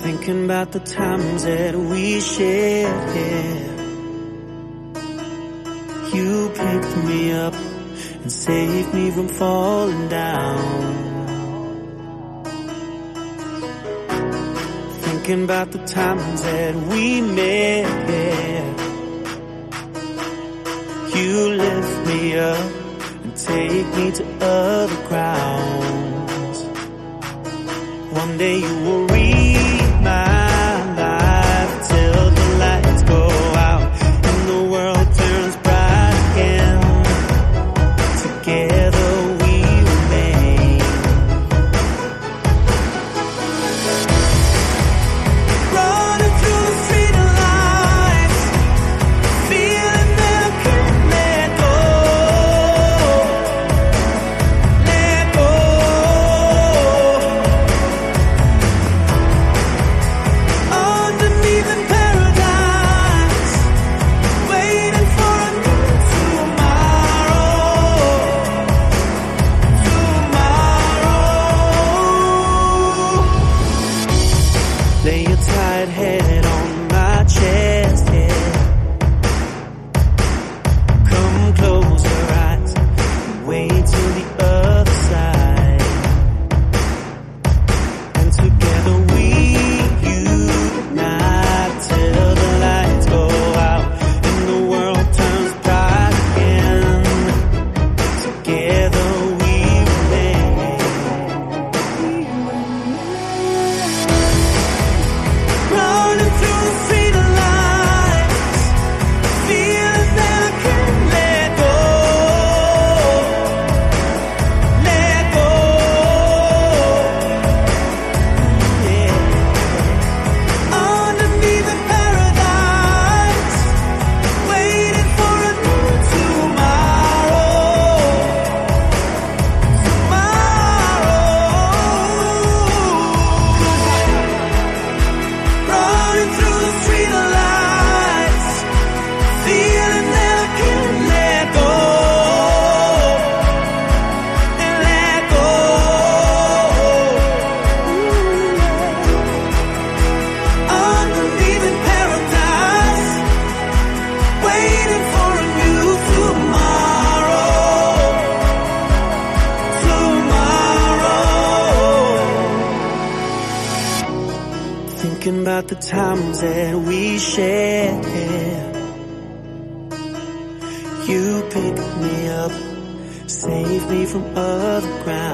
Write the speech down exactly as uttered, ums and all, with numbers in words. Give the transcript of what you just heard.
Thinking about the times that we shared. You picked me up and saved me from falling down. Thinking about the times that we met. You lift me up and take me to other grounds. One day you will read my life till the lights go out and the world turns bright again. Together we remain. Running through the street of lights, feeling that I can't let go. Let go. Underneath in paradise, waiting for a new tomorrow. Tomorrow. Lay your tired head on my chest, yeah. Come close your eyes and wait till the other side. And together we unite till the lights go out and the world turns bright again. Together we remain. Running through the street of lights, feeling that I can't let go. Let go. Yeah. Underneath in paradise, waiting for a new tomorrow. Tomorrow. Running through the street of lights, feeling that I can't let go. And let go. Underneath in paradise, waiting for a new tomorrow. Tomorrow. Thinking about the times that we shared. You picked me up, saved me from other ground.